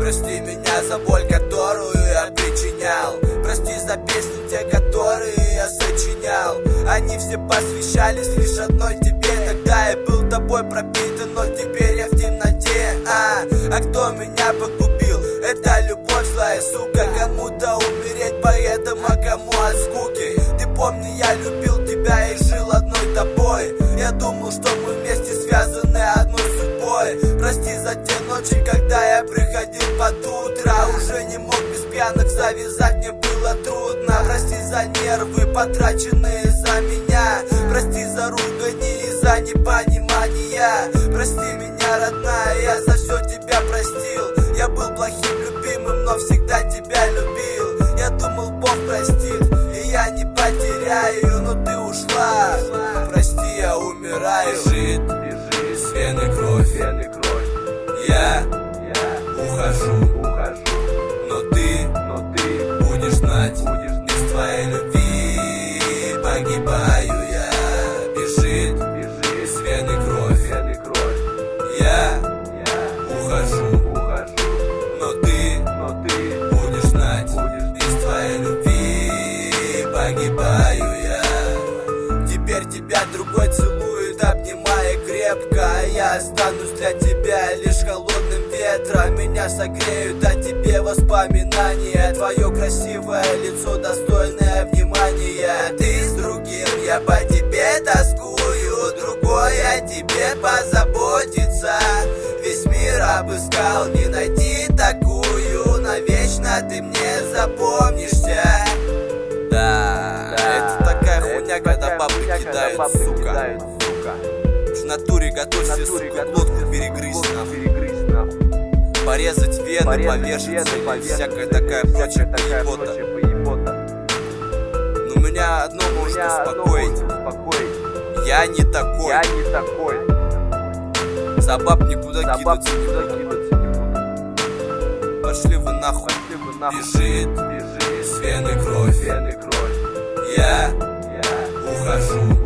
Прости меня за боль, которую я причинял. Прости за песни, те, которые я сочинял. Они все посвящались лишь одной тебе. Тогда я был тобой пропитан, но теперь я в темноте. А кто меня погубил? Это любовь, злая сука. Кому-то умереть поэтому, а кому от скуки. Ты помни, я любил тебя и жил одной тобой. Я думал, что мы вместе связаны одной судьбой. Прости за те ночи, когда я приходил под утро. Уже не мог без пьянок завязать, мне было трудно. Прости за нервы, потраченные за меня. Прости за ругань и за непонимание. Прости меня, родная, я за все тебя простил. Я был плохим любимым, но всегда тебя любил. Я думал, Бог простит, и я не потеряю, но ты ушла. Прости, я умираю. Бежит с вены кровь. Я ухожу, но ты будешь знать, без твоей любви погибаю я. Бежит с вены кровь. Я ухожу, но ты будешь знать, без твоей любви погибаю я. Теперь тебя другой целует, обнимая крепко. А я останусь для тебя лишь холодным ветром. Меня согреют о тебе воспоминания. Твое красивое лицо, достойное внимания. Ты с другим, я по тебе тоскую. Другой о тебе позаботится. Весь мир обыскал, не найти такую. Навечно ты мне запомнишься. Да, это такая хуйня, когда бабы кидают, сука. В натуре готовься, сука, глотку перегрызть, нахуй. Порезать вены, повешаться и всякая такая прочая поебота. Но меня одно может успокоить. Я не такой. За баб никуда кидаться не буду. Пошли вы нахуй. Бежит с вены кровь. Я ухожу.